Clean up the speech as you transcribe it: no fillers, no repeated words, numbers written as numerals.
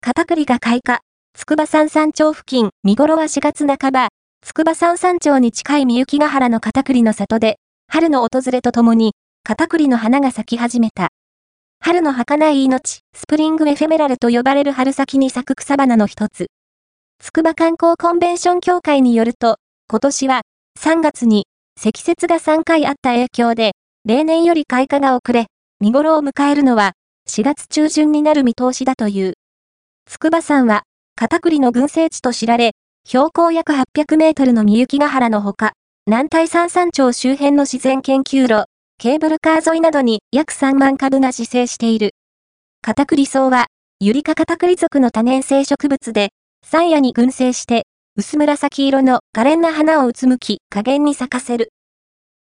片栗が開花。筑波山山頂付近、見頃は4月半ば。筑波山山頂に近い御幸ヶ原の片栗の里で、春の訪れとともに、片栗の花が咲き始めた。春の儚い命、スプリングエフェメラルと呼ばれる春先に咲く草花の一つ。筑波観光コンベンション協会によると、今年は3月に積雪が3回あった影響で、例年より開花が遅れ、見頃を迎えるのは4月中旬になる見通しだという。筑波山は片栗の群生地と知られ、標高約800メートルの御幸ヶ原のほか、男体山山頂周辺の自然研究路、ケーブルカー沿いなどに約3万株が自生している。片栗草は、ユリ科片栗属の多年生植物で、山野に群生して、薄紫色の可憐な花をうつむき、花原に咲かせる。